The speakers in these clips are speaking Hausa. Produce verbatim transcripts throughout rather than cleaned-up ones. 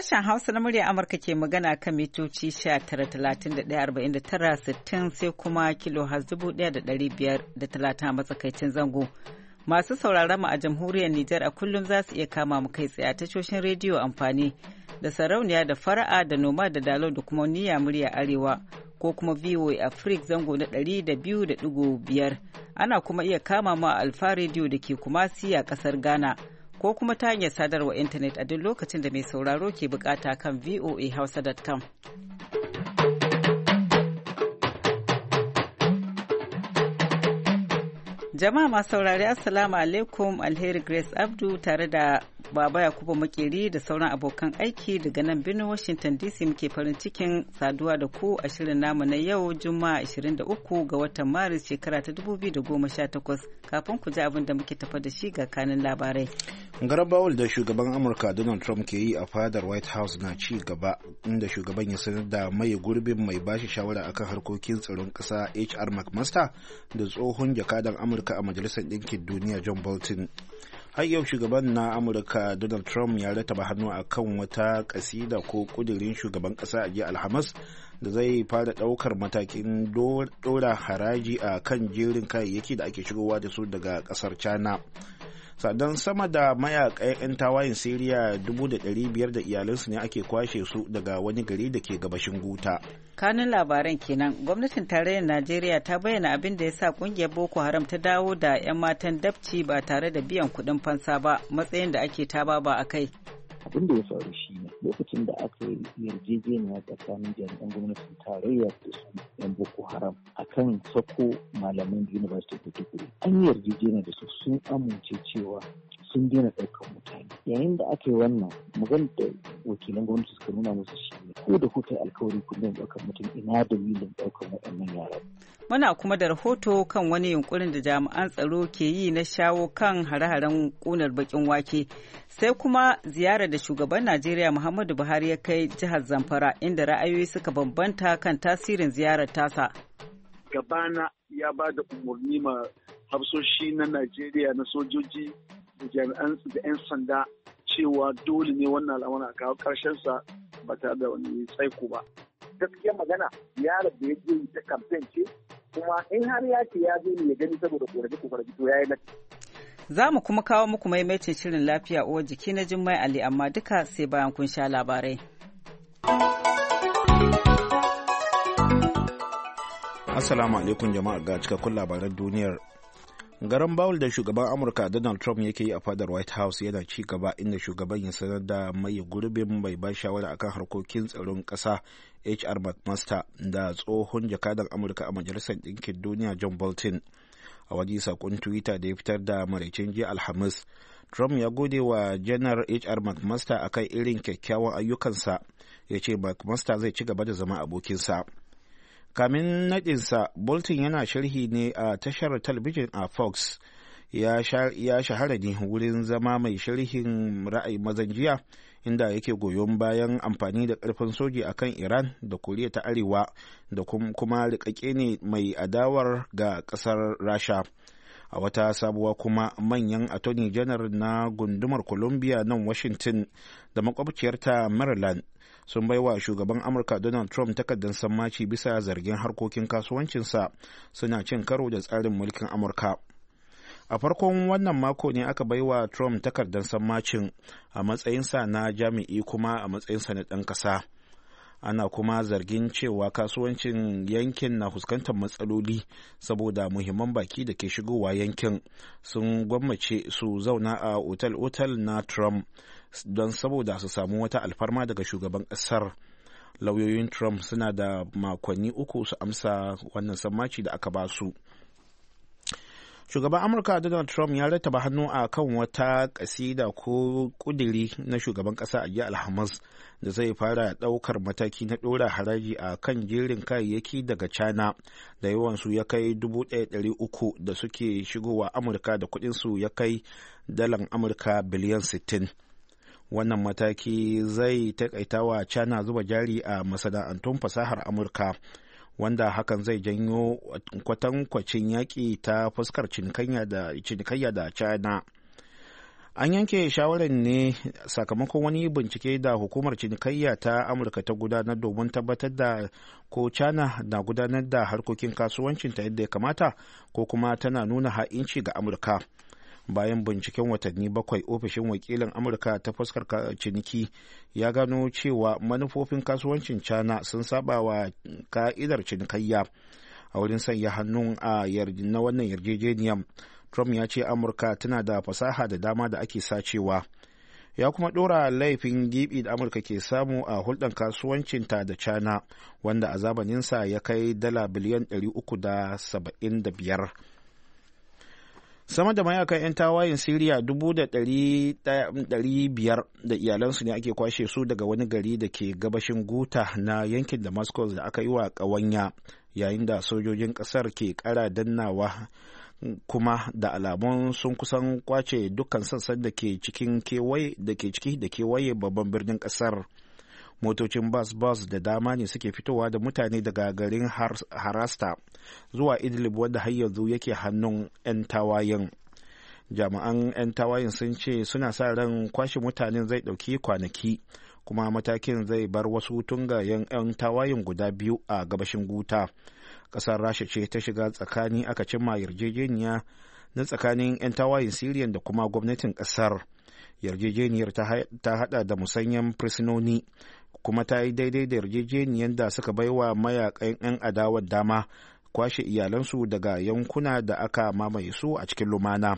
Sashen Hausa na murya Amurka ke magana kan mitoci tara talatin da ɗaya arba'in da tara sittin sai kuma kilo has dubu ɗaya da ɗari biyar da talatin a matsakaicin zango. Masu sauraron mu a jamhuriyar Nijar a kullum za su iya kama mu kai tsaye a tashoshin rediyo amfani da sarauniya da fara'a da noma da dalo da kuma niyya murya arewa ko kuma V O A Africa zango na ɗari da biyu da ɗigo biyar. Ana kuma iya kama mu a Alfa rediyo da ke Kumasi a ƙasar Ghana. Ko kuma ta hanyar sadarwa intanet a duk lokacin da mai sauraro ke bukata kan voa hausa dot com. Jama'a masu saurari Assalamu alaikum, Alheri Grace Abdu tare da Baba Yakubu Makeri da sauran abokan aiki daga nan birnin Washington D C muke farin cikin saduwa da ku a shirin namu na yau Juma'a ashirin da uku ga watan Maris shekara ta dubu biyu da goma sha takwas. Kafin ku ji abin da muke tafa da shi ga kanin labarai. Garabawul da shugaban Amurka Donald Trump ke yi a fadar White House na ci gaba inda shugaban ya sanar da mai gurbin mai bashi shawara akan harkokin tsaron ƙasa H R McMaster da tsohon jakadan Amurka a Majalisar Ɗinkin Duniya John Bolton. Har yau shugaban na Amurka Donald Trump ya rataba hannu a kan wata kasida ko kudirin shugaban ƙasa a jiya Alhamis da zai fara ɗaukar matakin ɗora haraji a kan jerin kayayyaki da ake shigowa da su daga ƙasar China. Sadan sama da mayakan 'yan tawayin Siriya dubu da ɗari biyar da iyalansu ne ake kwashe su daga wani gari da ke gabashin Guta. Kanun labaran kenan, gwamnatin tarayyar Najeriya ta bayyana abin da ya sa kungiyar Boko Haram ta dawo da 'yan matan dabci ba tare da biyan kuɗin fansa ba, matsayin da ake taba ba a kai. Abin da ya faru shi ne lokacin da aka yi yarjejeniya tsakanin jami'an gwamnatin tarayya da su yan Boko Haram akan sako malaman University of Maiduguri, an yarjejeniya da su sun amince cewa sun daina ɗaukar mutane. Yayin da aka yi wannan magana da wakilan gwamnati suka nuna musu shi ne ko da kuka yi alkawari kun daina ɗaukar mutum, ina dalilin ɗaukar waɗannan yara. Muna kuma da rahoto kan wani yunkurin da jami'an tsaro ke yi na shawo kan hare-haren ƙunar bakin wake, sai kuma ziyarar da shugaban Najeriya Muhammadu Buhari ya kai jihar Zamfara inda ra'ayoyi suka bambanta kan tasirin ziyarar tasa. Gabana ya ba da umarni ma hafsoshi na Najeriya na sojoji da jami'an da 'yan sanda cewa dole ne wannan al'amura a kawo sa ba tare da wani tsaiko ba. Gaskiya magana yaron da ya je ta kamfen ce, kuma in har ya ce ya zo ne ya gani saboda korafi korafi to ya yi lati. Za mu kuma kawo muku maimaitin shirin lafiya uwar jiki na Jummai Ali, amma duka sai bayan kun sha labarai. Assalamu alaikum jama'a, ga cikakkun labaran duniyar. Garan bawul da shugaban Amurka Donald Trump yake yi a fadar White House yana ci gaba inda shugaban ya sanar da mai gurbin mai ba shawara akan harkokin tsaron ƙasa H R McMaster da tsohon jakadan Amurka a Majalisar Ɗinkin Duniya John Bolton. A wani sakon Twitter da ya fitar da maraicin jiya Alhamis, Trump ya gode wa janar H R McMaster akan irin kyakkyawan ayyukansa, ya ce McMaster zai ci gaba da zama abokinsa. Kamin naɗinsa, Bolton yana sharhi ne a tashar talabijin a Fox, ya shahara ne wurin zama mai sharhin ra'ayi mazan jiya, inda yake goyon bayan amfani da ƙarfin soji a kan Iran da Koriya ta Arewa, da kuma riƙaƙe ne mai adawar ga ƙasar Rasha. A wata sabuwa kuma, manyan attorney general na gundumar Columbia nan Washington da makwabciyarta Maryland sun baiwa shugaban Amurka Donald Trump takardar sammaci bisa zargin harkokin kasuwancinsa suna cin karo da tsarin mulkin Amurka. A farkon wannan mako ne aka baiwa Trump takardar sammacin a matsayinsa na jami'i kuma a matsayinsa na ɗan ƙasa. Ana kuma zargin cewa kasuwancin yankin na fuskantar matsaloli saboda muhimman baki da ke shigowa yankin sun gwammace su zauna a otal-otal na Trump don saboda su samu wata alfarma daga shugaban ƙasar. Lauyoyin Trump suna da makonni uku su amsa wannan sammaci da aka ba su. Shugaban Amurka Donald Trump ya rattaba hannu a kan wata kasida ko kudiri na shugaban ƙasa a jiya Alhamis da zai fara ɗaukar mataki na ɗora haraji a kan jerin kayayyaki daga China da yawansu ya kai dubu ɗaya ɗari uku da suke shigowa Amurka da kuɗinsu ya kai dalan Amurka biliyan sittin. Wannan mataki zai taƙaita wa China zuba jari a masana'antun fasahar Amurka, wanda hakan zai janyo kwatankwacin yaƙi ta fuskar cinikayya da China. An yanke shawarar ne sakamakon wani bincike da hukumar cinikayya ta Amurka ta gudanar domin tabbatar da ko China na gudanar da harkokin kasuwancinta yadda ya kamata ko kuma tana nuna ha'inci ga Amurka. Bayan binciken watanni bakwai, ofishin wakilin Amurka ta fuskar ciniki ya gano cewa manufofin kasuwancin China sun saba wa ka'idar cinikayya. A wurin sanya hannun a na wannan yarjejeniyar, Trump ya ce Amurka tana da fasaha da dama da ake sacewa. Ya kuma ɗora laifin gibi da Amurka ke samu a hulɗar kasuwancinta da China, wanda a zamaninsa ya kai dala biliyan ɗari uku da saba'in da biyar. Sama da mayakan 'yan tawayen Siriya dubu da ɗari biyar da iyalansu ne ake kwashe su daga wani gari da ke gabashin Guta na yankin Damascus da aka yi wa ƙawanya, yayin da sojojin ƙasar ke ƙara dannawa kuma da alamun sun kusan kwace dukkan sassan da ke cikin kewaye da ke ciki da kewaye babban birnin ƙasar. Motocin bas-bas da dama ne suke fitowa da mutane daga garin Harasta zuwa Idlib, wanda har yanzu yake hannun 'yan tawayen. Jami'an 'yan tawayen sun ce suna sa ran kwashe mutanen zai ɗauki kwanaki, kuma matakin zai bar wasu tungayen 'yan tawayen guda biyu a gabashin Guta. Ƙasar Rasha ce ta shiga tsakani aka cimma yarjejeniya na tsakanin 'yan tawayen Siriyan da kuma gwamnatin ƙasar. Yarjejeniyar ta hada da musanyen fursunoni, kuma ta yi daidai da yarjejeniyar da suka baiwa mayakan 'yan adawar dama kwashe iyalansu daga yankuna da aka mamaye su a cikin lumana.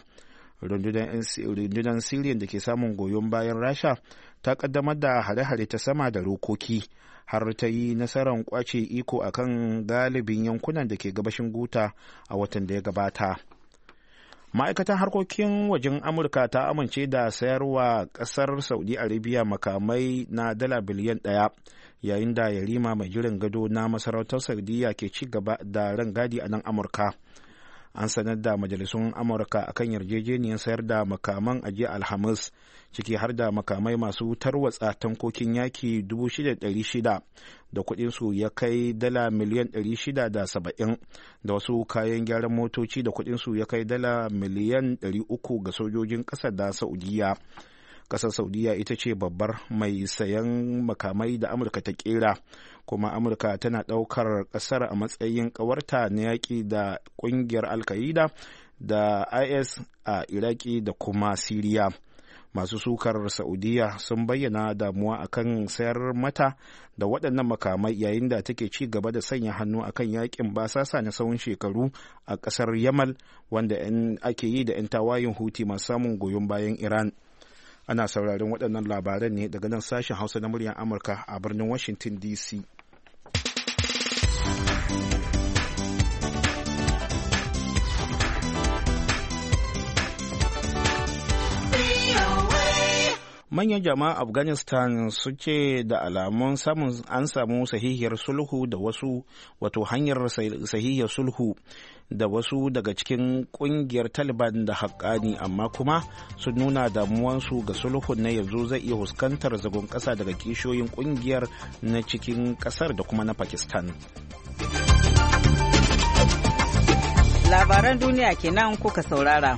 Rundunar Siriyan da ke samun goyon bayan Rasha ta kaddamar da hare-hare ta sama da rokoki, har ta yi nasarar kwace iko akan galibin yankunan da ke gabashin Guta a watan da ya gabata. Ma'aikatan harkokin wajen Amurka ta amince da sayarwa ƙasar Saudi Arabia makamai na dala biliyan ɗaya, yayin da yarima mai jiran gado na masarautar Saudiya ke ci gaba da rangadi a nan Amurka. An sanar da majalisun Amurka akan yarjejeniyar sayar da makaman a jiya Alhamis, ciki har da makamai masu tarwatsa tankokin yaki dubu shida da ɗari shida da kuɗinsu ya kai dala miliyan ɗari shida da saba'in, da wasu kayan gyaran motoci da kuɗinsu ya kai dala miliyan ɗari uku ga sojojin ƙasar da Saudiya. Ƙasar Saudiya ita ce babbar mai sayan makamai da Amurka ta ƙera, kuma Amurka tana ɗaukar ƙasar a matsayin ƙawarta na yaƙi da ƙungiyar Al-Qaida da I S a Iraki da kuma Siriya. Masu sukar Saudiya sun bayyana damuwa akan sayar mata da waɗannan makamai, yayin da take ci gaba da sanya hannu akan yaƙin basasa na tsawon shekaru a ƙasar Yamal, wanda ake yi da 'yan tawayin Huti masu samun goyon bayan Iran. Ana sauraron waɗannan labaran ne daga nan sashen Hausa na muryar Amurka a birnin Washington D C. Manyan jama'a Afghanistan suke da alamun samun an samu sahihiyar sulhu da wasu wato hanyar sahihiyar sulhu da wasu daga cikin kungiyar Taliban da haƙƙani, amma kuma sun nuna damuwansu ga sulhun na yanzu zai iya fuskantar zagon ƙasa daga kishiyoyin kungiyar na cikin ƙasar da kuma na Pakistan. Labaran duniya kenan kuka saurara.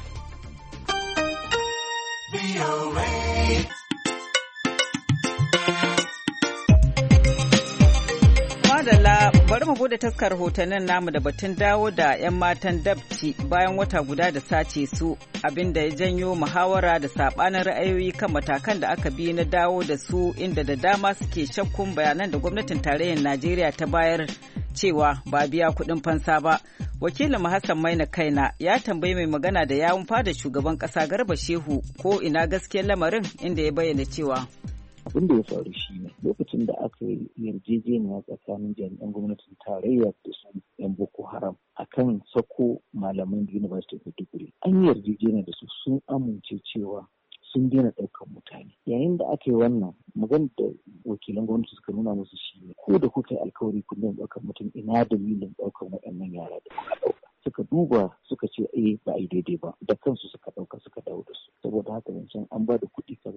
Madalla, bari mu bude taskar hotonnin namu da batun dawo da 'yan matan dabci bayan wata guda da sace su, abinda ya janyo muhawara da sabanin ra'ayoyi kan matakan da aka bi na dawo da su, inda da dama suke shakkun bayanan da gwamnatin tarayyar Najeriya ta bayar cewa ba biya kuɗin fansa ba. Wakilin Hassan Maina Kaina ya tambayi mai magana da yawun fada shugaban ƙasa Garba Shehu ko ina gaskiyar lamarin, inda ya bayyana cewa abin da ya faru shi ne lokacin da aka yi yarjejeniya tsakanin jami'an gwamnatin tarayya da su yan Boko Haram akan sako malaman University of Maiduguri, an yi yarjejeniya da su sun amince cewa sun daina ɗaukar mutane. Yayin da aka yi wannan magana da wakilan gwamnati suka nuna musu shi ne, ko da kuka yi alkawari kun daina ɗaukar mutum, ina dalilin ɗaukar waɗannan yara da kuka ɗauka. Suka duba suka ce eh ba a yi daidai ba, da kansu suka ɗauka suka dawo da su. Saboda haka wancan an ba da kuɗi kaza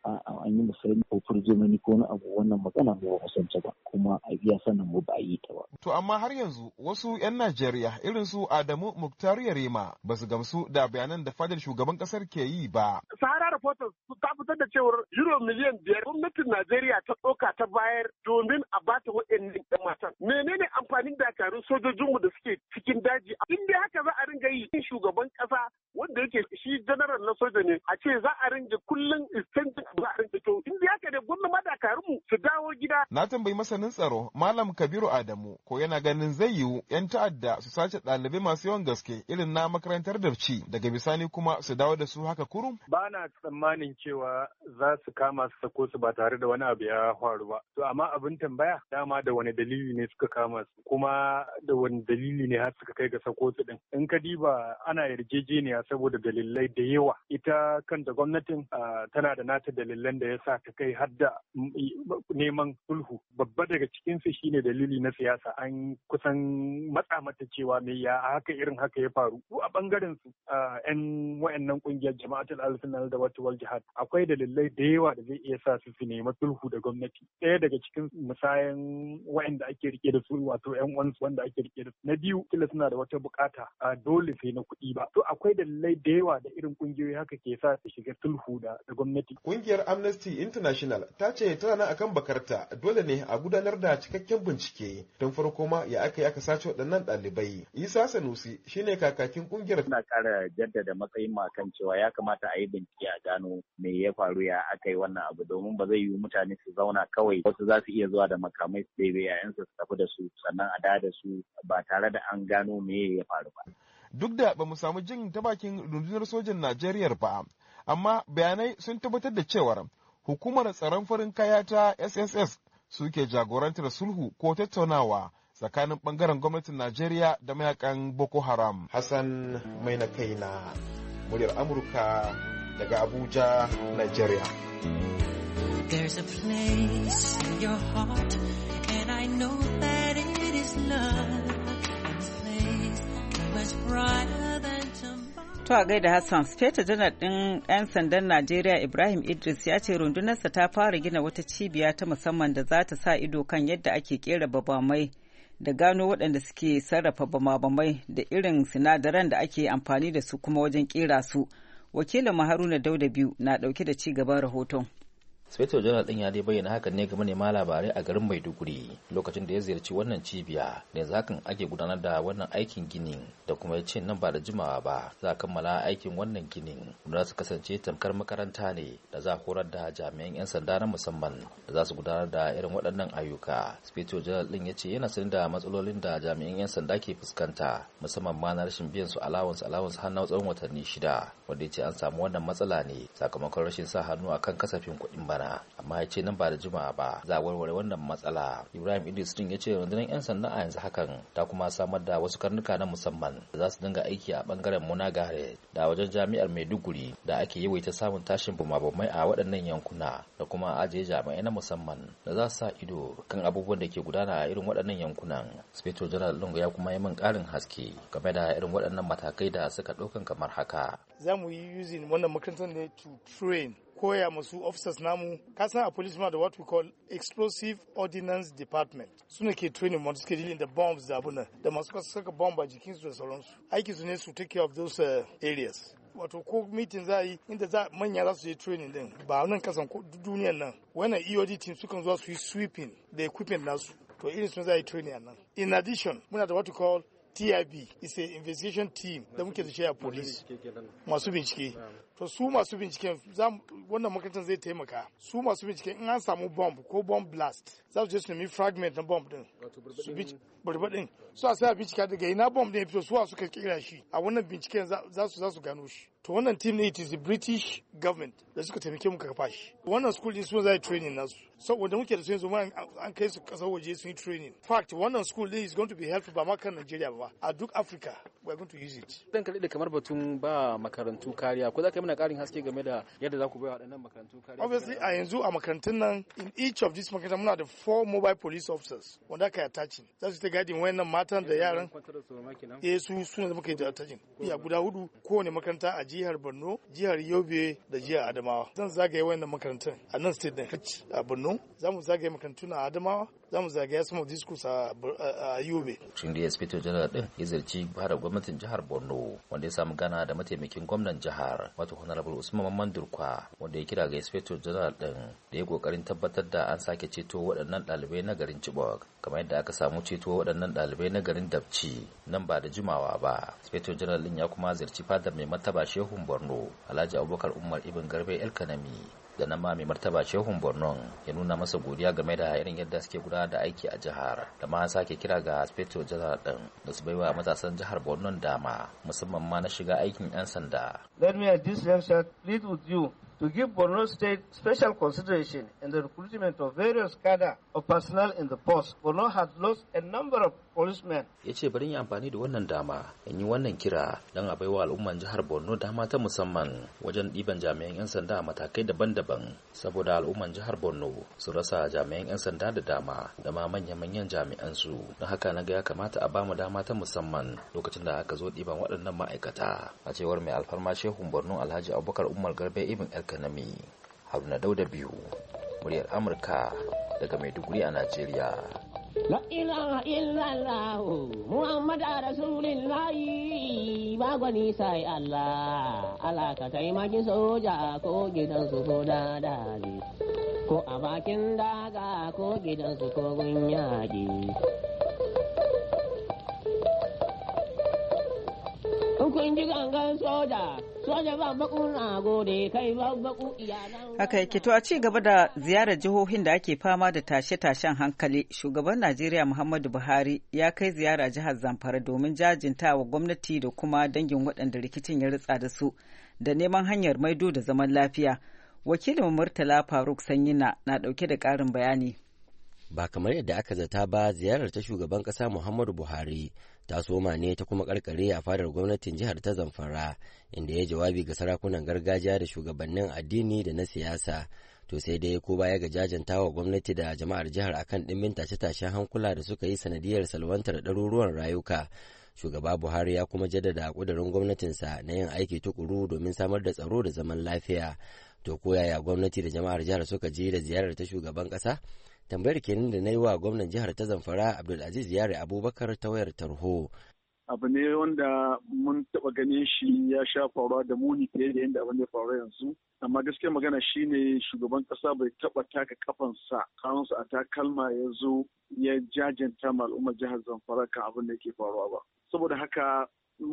an yi musayin ko furzumani ko wani abu wannan magana ba mu san ta ba kuma a biya sanin mu ba yi ta ba. To amma har yanzu wasu 'yan Najeriya irin su Adamu Muktar Yarema ba su gamsu da bayanan da fadar shugaban kasar ke yi ba. Sahara Reporters ta fitar da cewar euro miliyan biyar gwamnatin Najeriya ta ɗauka ta bayar domin a bata waɗannan ɗan matan. Menene amfanin dakarun sojojinmu da suke cikin daji? In dai haka za a ringa yi shugaban ƙasa wanda yake shi janaral na soja ne a ce za a ringa kullum iskancin za a ringa to in dai haka ne gwamnati dakarunmu su dawo gida. Na tambayi masanin tsaro Malam Kabiru Adamu ko yana ganin zai yiwu 'yan ta'adda su sace ɗalibai masu yawan gaske irin na makarantar Dabci daga bisani kuma su dawo da su haka kurum? Ba na tsammanin cewa za su kama su sako su ba tare da wani abu ya faru ba. To amma abin tambaya dama da wani dalili ne suka kama su kuma da wani dalili ne har suka kai ga sako su din. In ka diba ana yarjejeniya saboda dalilai da yawa. Ita kanta gwamnatin tana da nata dalilan da ya sa ta kai har da neman sulhu. Babba daga cikinsu shine dalili na siyasa. An kusan matsa mata cewa me ya haka irin haka ya faru. Su a bangaren su 'yan wayannan kungiyar jama'atul al-sunnah da wal jihad akwai dalilai da yawa da zai iya sa su su nemi sulhu da gwamnati. Ɗaya daga cikin musayan wayanda ake rike da su wato 'yan uwansu wanda ake rike da su. Na biyu kila suna da wata bukata a dole sai na kuɗi ba. To akwai dalilai da yawa da irin kungiyoyi haka ke sa su shiga sulhu da gwamnati. Kungiyar Amnesty International ta ce tana nan akan bakarta dole ne a gudanar da cikakken bincike don farko ma ya aka yi aka sace waɗannan ɗalibai. Isa Sanusi shine kakakin kungiyar. Suna ƙara jaddada matsayin ma kan cewa ya kamata a yi bincike a gano me ya faru ya aka yi wannan abu domin ba zai yiwu mutane su zauna kawai wasu za su iya zuwa da makamai su ɗebe yayansu su tafi da su sannan a da da su ba tare da an gano me ya faru ba. Duk da ba mu samu jin ta bakin rundunar sojan Najeriya ba, amma bayanai sun tabbatar da cewar hukumar tsaron farin kaya ta S S S suke jagorantar sulhu ko tattaunawa tsakanin bangaren gwamnatin Najeriya da mayakan Boko Haram. Hassan mai na kaina, muryar Amurka daga Abuja, Najeriya. There's a place in your heart and I know that it is love. A place much brighter than tomorrow. To a gaida Hassan, Sufeta Janar ɗin 'yan sandan Najeriya Ibrahim Idris ya ce rundunarsa ta fara gina wata cibiya ta musamman da za ta sa ido kan yadda ake kera babamai da gano waɗanda suke sarrafa bamabamai da irin sinadaran da ake amfani da su kuma wajen kera su. Wakilin Haruna Dauda biyu na ɗauke da ci gaban rahoton. Sufeto Janar ɗin ya dai bayyana hakan ne ga manema labarai a garin Maiduguri lokacin da ya ziyarci wannan cibiya da yanzu hakan ake gudanar da wannan aikin ginin da kuma ya ce nan ba da jimawa ba za a kammala aikin wannan ginin da za su kasance tamkar makaranta ne da za a horar da jami'an 'yan sanda na musamman da za su gudanar da irin waɗannan ayyuka. Sufeto Janar ɗin ya ce yana sanin da matsalolin da jami'an 'yan sanda ke fuskanta musamman ma na rashin biyan su allowance allowance har na tsawon watanni shida wanda ya ce an samu wannan matsala ne sakamakon rashin sa hannu akan kasafin kuɗin bana. Amma ya ce nan ba da jima'a ba za a warware wannan matsala. Ibrahim Idris din ya ce rundunar 'yan sanda a yanzu hakan ta kuma samar da wasu karnuka na musamman da za su dinga aiki a bangaren Munagare da wajen jami'ar Maiduguri da ake yawaita samun tashin bumabumai a waɗannan yankuna da kuma ajiye jami'ai na musamman da za su sa ido kan abubuwan da ke gudana a irin waɗannan yankunan. Inspector General Lungu ya kuma yi min ƙarin haske game da irin waɗannan matakai da suka ɗaukan kamar haka. Za mu yi using wannan makarantar ne to train koya masu officers namu kasan a police da what we call explosive ordnance department suna ke training wanda suke dealing da bombs da abunan da masu saka bomb a jikinsu da sauransu aiki su ne su take care of those uh, areas wato ko meeting za a yi inda za manya za su je training din ba nan kasan duniyan nan wannan E O D team sukan zuwa su yi sweeping da equipment nasu to irin sun za a yi training a nan. In addition muna da what we call T I B is a investigation team da muke da shi a police masu bincike to su masu binciken wannan makarantar zai taimaka su masu binciken in an samu bomb ko bomb blast za su je su nemi fragment na bomb din su bi barbadin su a sai bincika daga ina bomb din ya fito su a suka kira shi a wannan binciken za su za su gano shi to wannan team ne it is the British government da suka taimake mu kafa shi wannan school din su za training nasu saboda muke da su yanzu an kai su kasar waje sun yi training fact wannan school din is going to be helpful ba ma kan Nigeria ba a duk Africa we are going to use it. Dan kalli da kamar batun ba makarantu kariya ko za ka yi mana karin haske game da yadda za ku bai waɗannan makarantu kariya? Obviously a yanzu a makarantun nan in each of these makarantu muna da four mobile police officers wanda aka yi attaching za su ta gadin wayannan matan da yaran eh su suna da muka yi attaching iya guda hudu kowane makaranta a jihar Borno, jihar Yobe da jihar Adamawa. Zan zagaye wayannan makarantun a nan state din a Borno, za mu zagaye makarantun a Adamawa, za mu zagaye some of these schools a Yobe. Shin da Inspector General din ya zarci fara gwamnatin jihar Borno wanda ya samu gana da mataimakin gwamnan jihar wato Honorable Usman Mamman Durkwa wanda ya kira ga Inspector General din da ya kokarin tabbatar da an sake ceto waɗannan ɗalibai na garin Chibok kamar yadda aka samu ceto waɗannan ɗalibai na garin Dabci nan ba da jimawa ba. Inspector General din ya kuma zarci fadar mai martaba Shehun Borno Alhaji Abubakar Umar Ibn Garbe El Kanami da nan ma mai martaba Shehun Borno ya nuna masa godiya game da irin yadda suke gudanar da aiki a jihar da ma sake kira ga Inspector General din da su baiwa matasan jihar Borno dama musamman ma na shiga aikin 'yan sanda. Let me at this juncture plead with you to give Borno State special consideration in the recruitment of various cadre of personnel in the post. Borno has lost a number of policemen. Ya ce bari yi amfani da wannan dama in yi wannan kira don a baiwa al'umman jihar Borno dama ta musamman wajen ɗiban jami'an 'yan sanda a matakai daban-daban saboda al'umman jihar Borno su rasa jami'an 'yan sanda da dama da ma manya-manyan jami'an su. Don haka na ga ya kamata a bamu dama ta musamman lokacin da aka zo ɗiban waɗannan ma'aikata. A cewar mai alfarma Shehun Borno Alhaji Abubakar Umar Garbe Ibn El Kanami. Haruna Dauda biyu, muryar Amurka daga Maiduguri a Najeriya. La ilaha illallah Muhammad Rasulullah ba gwani sai Allah Allah ka taimaki soja ko gidan su ko dadali ko a bakin daga ko gidan su ko gunyaki kun ji gangan soja soja ba baku na gode kai ba baku iyalan. Haka yake to a ci gaba da ziyarar jihohin da ake fama da tashe-tashen hankali shugaban Najeriya Muhammadu Buhari ya kai ziyara jihar Zamfara domin jajinta wa gwamnati da kuma dangin waɗanda rikicin ya ritsa da su da neman hanyar maido da zaman lafiya. Wakilin Murtala Faruk Sanyina na ɗauke da ƙarin bayani. Ba kamar yadda aka zata ba ziyarar ta shugaban ƙasa Muhammadu Buhari ta soma ne ta kuma karkare a fadar gwamnatin jihar ta Zamfara inda ya jawabi ga sarakunan gargajiya da shugabannin addini da na siyasa. To sai dai ko baya ga jajanta wa gwamnati da jama'ar jihar akan ɗimbin tashe-tashen hankula da suka yi sanadiyar salwantar ɗaruruwan rayuka. Shugaba Buhari ya kuma jaddada ƙudurin gwamnatinsa na yin aiki tukuru domin samar da tsaro da zaman lafiya. To ko yaya gwamnati da jama'ar jihar suka je da ziyarar ta shugaban ƙasa? Tambayar kenan da na yi wa gwamnan jihar ta Zamfara Abdulaziz Yare Abubakar ta wayar tarho. Abu ne wanda mun taɓa ganin shi ya sha faruwa da muni fiye da yadda abin da faru yanzu. Amma gaskiya magana shine shugaban ƙasa bai taɓa taka kafansa kanunsa a takalma ya zo ya jajanta ma al'ummar jihar Zamfara kan abin da ke faruwa ba. Saboda haka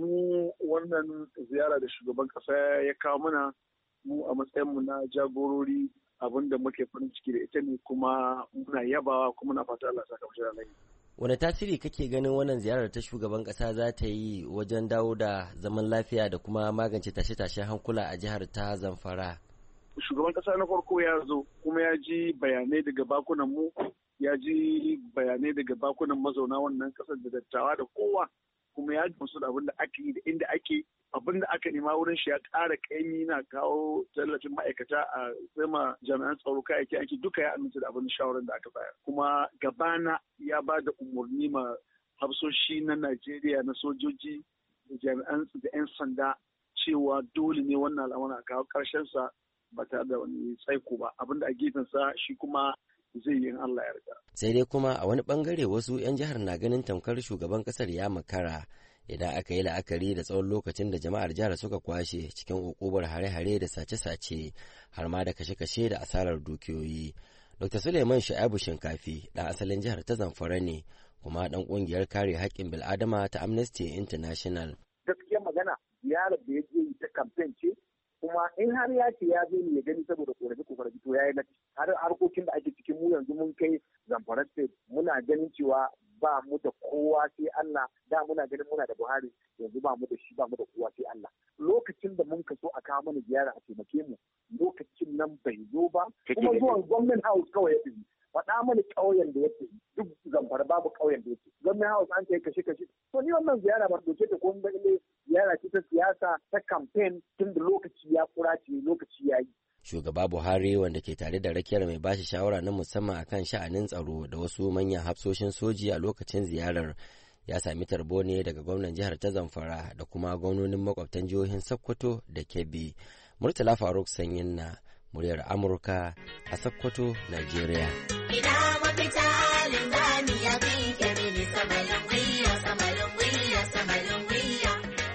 mu wannan ziyara da shugaban ƙasa ya kawo mana mu a matsayinmu na jagorori abin da muke farin ciki da ita ne kuma muna yabawa kuma na fata Allah saka mashi da Wane tasiri kake ganin wannan ziyarar ta shugaban kasa za ta yi wajen dawo da zaman lafiya da kuma magance tashe-tashen hankula a jihar ta Zamfara? Shugaban kasa na farko ya zo kuma ya ji bayanai daga bakunan mu, ya ji bayanai daga bakunan mazauna wannan kasar da dattawa da kowa kuma ya gamsu da abin da ake yi da inda ake abin da aka nema wurin shi ya ƙara ƙaimi na kawo tallafin ma'aikata a sama jami'an tsaro kayayyaki aiki duka ya amince da abin shawarar da aka bayar kuma gabana ya ba da umarni ma hafsoshi na Najeriya na sojoji da jami'an da 'yan sanda cewa dole ne wannan al'amari a kawo ƙarshen sa ba tare da wani tsaiko ba abin da a gefen sa shi kuma zai yi in Allah ya riga. Sai dai kuma a wani bangare wasu 'yan jihar na ganin tamkar shugaban kasar ya makara idan aka yi la'akari da tsawon lokacin da jama'ar jihar suka kwashe cikin ukubar hare-hare da sace-sace har ma da kashe-kashe da asarar dukiyoyi. Dokta Suleiman Sha'abu Shinkafi ɗan asalin jihar ta Zamfara ne kuma ɗan ƙungiyar kare haƙƙin bil'adama ta Amnesty International. Gaskiyar magana ziyarar da ya je ta kamfen ce kuma in har ya ce ya zo ne ya gani saboda korafi korafi to ya yi lati har harkokin da ake cikin mu yanzu mun kai Zamfara state muna ganin cewa ba mu da kowa sai Allah da muna ganin muna da Buhari yanzu ba mu da shi ba mu da kowa sai Allah lokacin da mun kaso a kawo mana ziyara a taimake mu lokacin nan bai zo ba kuma zuwan gwamnan house kawai ya tafi faɗa mana ƙauyen da yake duk Zamfara babu ƙauyen da yake gwamnan house an kai kashe kashe to ni wannan ziyara ba doke ta ko ba ile ziyara ce ta siyasa ta campaign tun da lokaci ya kurace lokaci ya yi. Shugaba Buhari wanda ke tare da rakiyar mai bashi shawara na musamman akan sha'anin tsaro da wasu manyan hafsoshin soji a lokacin ziyarar ya sami tarbo ne daga gwamnan jihar ta Zamfara da kuma gwamnonin makwabtan jihohin Sokoto da Kebbi. Murtala Faruk Sanyin na muryar Amurka a Sokoto, Najeriya. Ina mafita linzami ya fi kemini samalin wiya, samalin wiya, samalin wiya.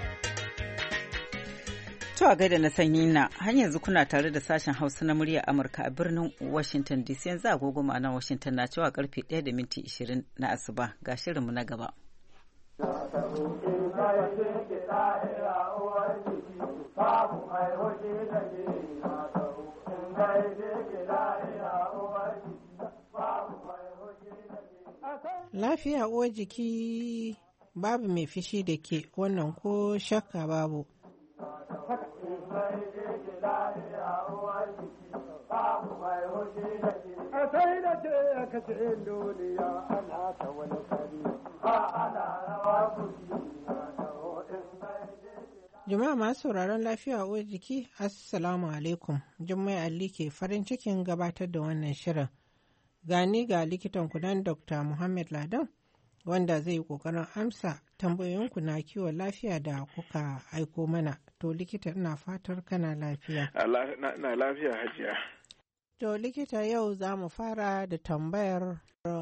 To a gaida na sanyi na har yanzu kuna tare da sashen Hausa na muryar Amurka a birnin Washington D C. Yanzu agogo ma'anar Washington na cewa karfe ɗaya da minti ishirin na asuba. Ga shirinmu na gaba. Lafiya uwar jiki babu mai fishi da ke, wannan ko shakka babu. Jama'a masu sauraron lafiya uwar jiki, Assalamu alaikum. Jummai Ali ke farin cikin gabatar da wannan shirin. Gani ga likitan kudan Dokta Muhammad Ladan, wanda zai yi ƙoƙarin amsa tambayoyinku na kiwon lafiya da kuka aiko mana. To likita, ina fatar kana lafiya. Na lafiya hajiya. To likita, yau za mu fara da tambayar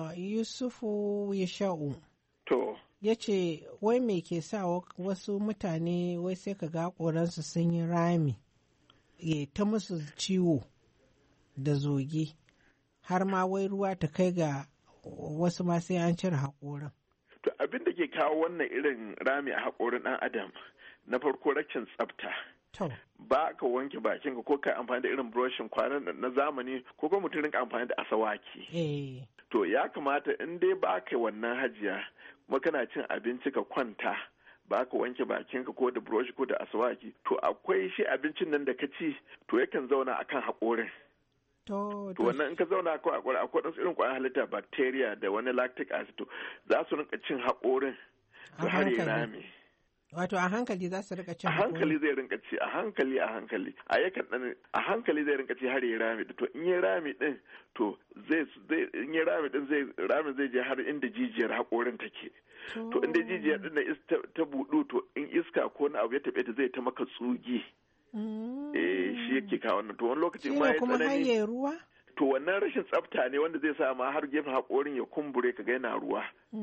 Yusufu Yasha'u. To. Ya ce, wai me ke sa wasu mutane wai sai ka ga ƙoransu sun yi rami, ya ta musu ciwo da zogi, har ma wai ruwa ta kai ga wasu ma sai an cire haƙorin. To abin da ke kawo wannan irin rami a haƙorin ɗan adam, na farko rashin tsafta. Ba ka wanke bakinka ko ka amfani da irin brushin kwanan na zamani ko kuma mutum rinka amfani da asawaki. To ya kamata in dai ba ka wannan hajiya kuma kana cin abinci ka kwanta ba ka wanke bakinka ko da brush ko da asawaki, to akwai shi abincin nan da ka ci to yakan zauna akan haƙorin. To wannan in ka zauna akwai haƙorin akwai ɗansu irin ƙwayar halitta bacteria da wani lactic acid to za su rinka cin haƙorin to har ya rame. Wato a hankali za su rika cin a hankali zai rinka ci a hankali a hankali a yakan dan a hankali zai rinka ci har ya rami to in ya rami din to zai zai in ya rami din zai rami zai je har inda jijiyar hakorin take to inda jijiyar din na ta budu to in iska ko na abu ya tabe ta zai ta maka tsugi eh shi yake kawo wannan to wani lokaci ma ya kuma haye ruwa to wannan rashin tsafta ne wanda zai sa ma har gefen hakorin ya kumbure ka ga yana ruwa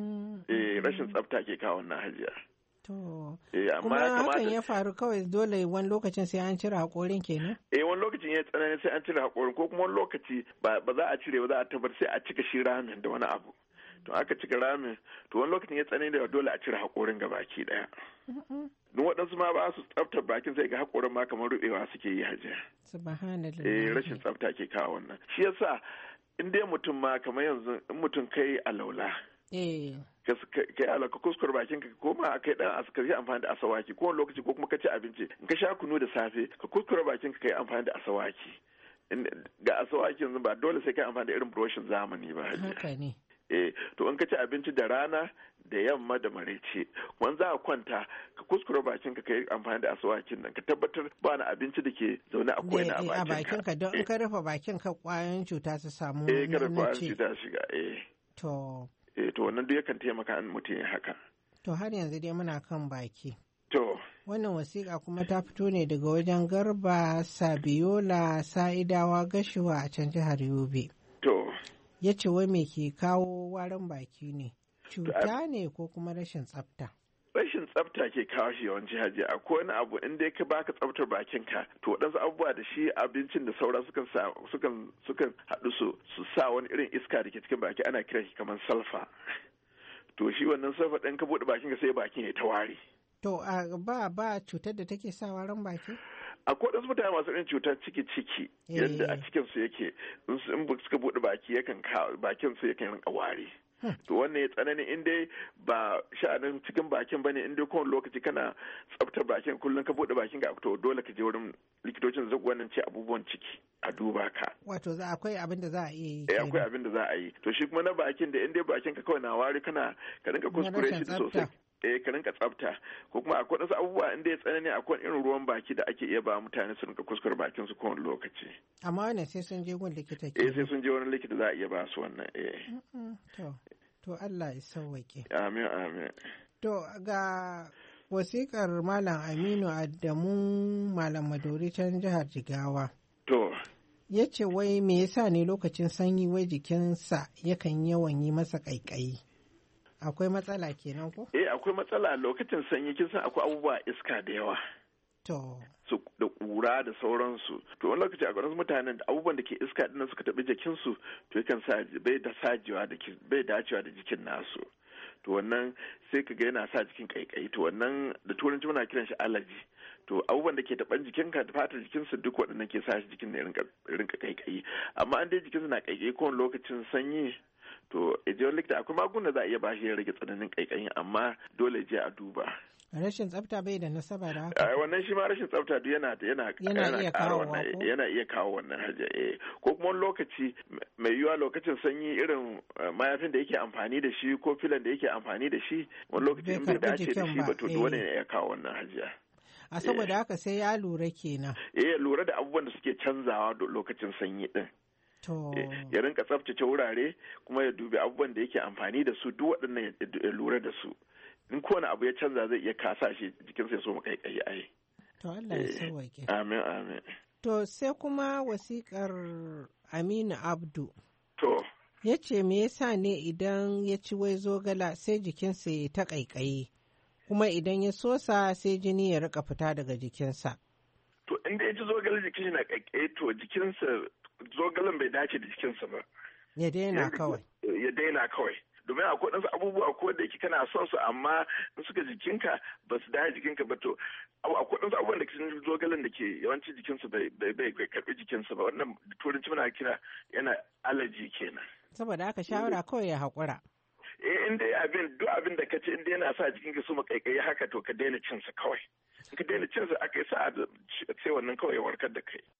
eh rashin tsafta ke kawo wannan hajiya. To, kuma hakan ya faru kawai dole wani lokacin sai an cire haƙorin kenan? Eh, wani lokacin ya tsanani sai an cire haƙorin ko kuma wani lokaci ba za a cire ba za a tabbar sai a cika shi ramin da wani abu. To aka cika ramin, to wani lokacin ya tsanani da dole a cire haƙorin ga baki ɗaya. Don waɗansu ma ba su tsaftar bakin sai ga haƙorin ma kamar ruɓewa suke yi hajiya. Subhanallah. Eh, rashin tsafta ke kawo wannan. Shi yasa in dai mutum ma kamar yanzu in mutum kai alaula. Eh. kai alaka kuskure bakin ka koma kai dan askar yi amfani da asawaki ko wani lokaci ko kuma ka ci abinci in ka sha kunu da safe ka kuskure bakin ka kai amfani da asawaki ga asawaki yanzu ba dole sai kai amfani da irin brushin zamani ba haka ne eh to in ka ci abinci da rana da yamma da maraice wani za a kwanta ka kuskure bakin ka kai amfani da asawakin nan ka tabbatar ba na abinci da ke zaune a koina a bakin ka don in ka rufe bakin ka kwayoyin cuta su samu eh kada kwayoyin cuta shiga eh to eh to wannan duk yakan taimaka an mutum ya haka. To har yanzu dai muna kan baki. To. Wannan wasiƙa kuma ta fito ne daga wajen Garba Sabiola Sa'idawa Gashuwa a can jihar Yobe. To. Ya ce wai me ke kawo warin baki ne? Cuta ne ko kuma rashin tsafta? Rashin tsafta ke kawo shi yawanci haji akwai wani abu in dai ka baka tsaftar bakin ka to wadansu abubuwa da shi abincin da saura sukan sa sukan sukan haɗu su su sa wani irin iska da ke cikin baki ana kiran shi kamar sulfa to shi wannan sulfa ɗin ka buɗe bakin ka sai bakin ya ta ware. To ba ba cutar da take sa warin baki? akwai wasu mutane masu irin cutar ciki ciki yadda a cikin su yake in suka buɗe baki yakan bakin su yakan rinka ware. To wannan ya tsanani in dai ba sha'anin cikin bakin bane in dai kowane lokaci kana tsaftar bakin kullum ka bude bakin ka to dole ka je wurin likitocin zai wannan ce abubuwan ciki a duba ka. Wato za akwai abin da za a yi. Eh akwai abin da za a yi. To shi kuma na bakin da in dai bakin ka kawai na wari kana ka rinka kuskure shi sosai. Eh ka rinka tsafta ko kuma akwai wasu abubuwa in dai tsanani akwai irin ruwan baki da ake iya ba mutane su rinka kuskure bakin su kowane lokaci. Amma wannan sai sun je gun likita. Eh sai sun je wani likita za a iya ba su wannan eh. To To Allah ya sauwaƙe. Amin amin. To ga wasiƙar Malam Aminu Adamu Malam Madori can jihar Jigawa. To. Ya ce wai me yasa ne lokacin sanyi wai jikinsa yakan yawan yi masa ƙaiƙayi. Akwai matsala kenan ko? Eh akwai matsala lokacin sanyi kin san akwai abubuwa iska da yawa. To. Su da ƙura da sauransu. To wani lokaci a gwanin mutanen da abubuwan da ke iska ɗin suka taɓi jikinsu to yakan sa bai da sajewa da bai dacewa da jikin nasu. To wannan sai ka ga yana sa jikin ƙaiƙayi. To wannan da turanci muna kiran shi allergy. To abubuwan da ke taɓan jikinka da fatar jikinsu duk waɗannan ke sa shi jikin ne rinka ƙaiƙayi. Amma an dai jikinsu na ƙaiƙayi kowane lokacin sanyi to ejiyar likita akwai magunguna za a iya ba shi ya rage tsananin ƙaiƙayi amma dole je a duba. Rashin tsafta bai da nasaba da haka. Wannan shi ma rashin tsafta duk yana yana yana kawo wannan yana iya kawo wannan haja eh ko kuma wani lokaci mai yiwuwa lokacin sanyi irin mayafin da yake amfani da shi ko filan da yake amfani da shi wani lokaci in bai dace da shi ba to duk wani ne ya kawo wannan haja. A saboda haka sai ya lura kenan. Eh lura da abubuwan da suke canzawa lokacin sanyi din. To. Ya rinka tsaftace wurare kuma ya dubi abubuwan da yake amfani da su duk waɗannan ya lura da su. In kowane abu ya canza zai iya kasa shi jikinsa ya so mu kai ai. To Allah ya sauwaƙe. Amin amin. To sai kuma wasiƙar Aminu Abdu. To. Ya ce me yasa ne idan ya ci wai zogala sai jikinsa ya ta ƙaiƙayi kuma idan ya sosa sai jini ya rika fita daga jikinsa. To inda ya ci zogala jikin shi na ƙaiƙayi to jikinsa zogalan bai dace da jikinsa ba. Ya daina kawai. Ya daina kawai. Domin akwai wasu abubuwa ko da yake kana son su amma in suka jikinka ba su dace jikinka ba to akwai wasu abubuwan da ke cikin zogalen da ke yawanci jikinsu bai bai bai karbi jikinsu ba wannan turanci muna kira yana allergy kenan. Saboda haka shawara kawai ya haƙura. Eh in dai abin duk abin da ka ci in dai yana sa jikinka su makaikayi haka to ka daina cin sa kawai. In ka daina cin sa aka yi sa sai wannan kawai ya warkar da kai.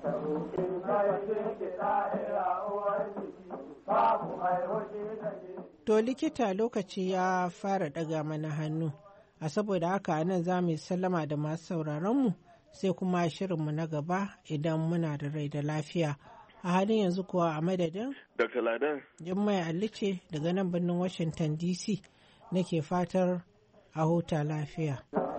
To likita lokaci ya fara ɗaga mana hannu, a saboda haka nan za mu yi sallama da masu sauraronmu sai kuma shirinmu na gaba idan muna da rai da lafiya. A halin yanzu kuwa a madadin? Doctor Ladan. Jummai Ali ce daga nan birnin Washington D C nake fatar a huta lafiya.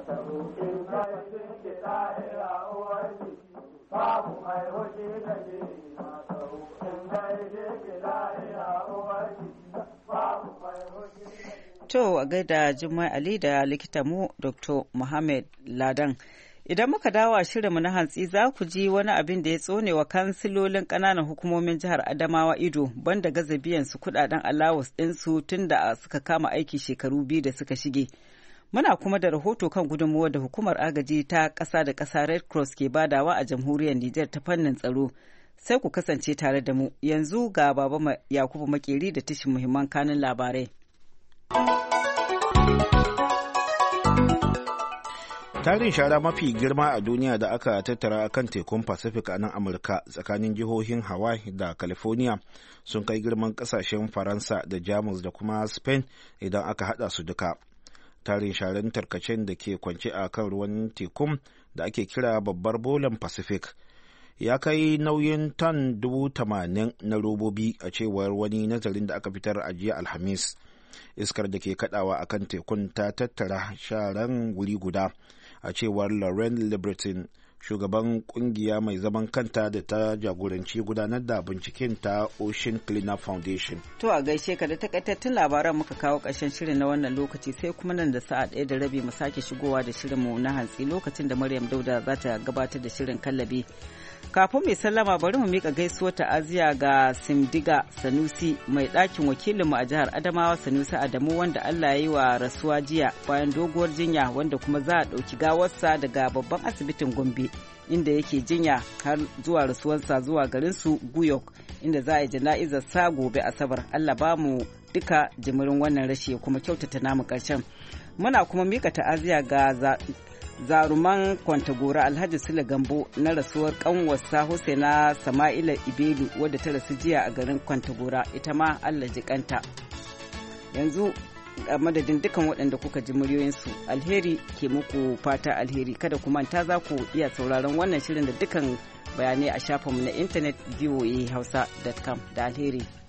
To a gaida Jummai Ali da likitanmu Doctor Muhammad Ladan. Idan muka dawo a shirinmu na hantsi za ku ji wani abin da ya tsone wa kansilolin ƙananan hukumomin jihar Adamawa ido banda gaza biyan su kudaden allowance ɗinsu tun da suka kama aiki shekaru biyu da suka shige. Muna kuma da rahoto kan gudunmuwar da hukumar agaji ta ƙasa da ƙasa Red Cross ke badawa a jamhuriyar Nijar ta fannin tsaro. Sai ku kasance tare da mu. Yanzu ga Baba Yakubu Makeri da tashin muhimman kanun labarai. Tarin shara mafi girma a duniya da aka tattara kan tekun Pacific a nan Amurka tsakanin jihohin Hawaii da California sun kai girman kasashen Faransa da Jamus da kuma Spain idan aka hada su duka. Tarin sharan tarkacen da ke kwance a kan ruwan tekun da ake kira babbar bolan Pacific ya kai nauyin tan dubu tamanin na robobi a cewar wani nazarin da aka fitar a jiya Alhamis. Iskar da ke kadawa akan tekun ta tattara sharan wuri guda a cewar Lauren Libertin, shugaban kungiya mai zaman kanta da ta jagoranci gudanar da binciken ta Ocean Cleanup Foundation. To a gaishe ka da takaitattun labaran muka kawo ƙarshen shirin na wannan lokaci sai kuma nan da sa'a ɗaya da rabi mu sake shigowa da shirinmu na hantsi lokacin da Maryam Dauda za ta gabatar da shirin kallabi. Kafin mai sallama bari mu mika gaisuwar ta'aziya ga Simdiga Sanusi mai ɗakin wakilinmu a jihar Adamawa Sanusi Adamu wanda Allah ya yi wa rasuwa jiya bayan doguwar jinya wanda kuma za a ɗauki gawarsa daga babban asibitin Gombe inda yake jinya har zuwa rasuwarsa zuwa garinsu Guyok inda za a yi jana'izar sa gobe Asabar. Allah ba mu duka jimirin wannan rashi ya kuma kyautata namu ƙarshen. Muna kuma mika ta'aziya ga zaruman kwantagora Alhaji Sule Gambo na rasuwar kanwarsa Husaina Sama'ila Ibelu wadda ta rasu jiya a garin Kwantagora ita ma Allah ji kanta. Yanzu a madadin dukan waɗanda kuka ji muryoyinsu alheri ke muku fata alheri kada ku manta za ku iya sauraron wannan shirin da dukan bayanai a shafinmu na intanet voa hausa dot com da alheri.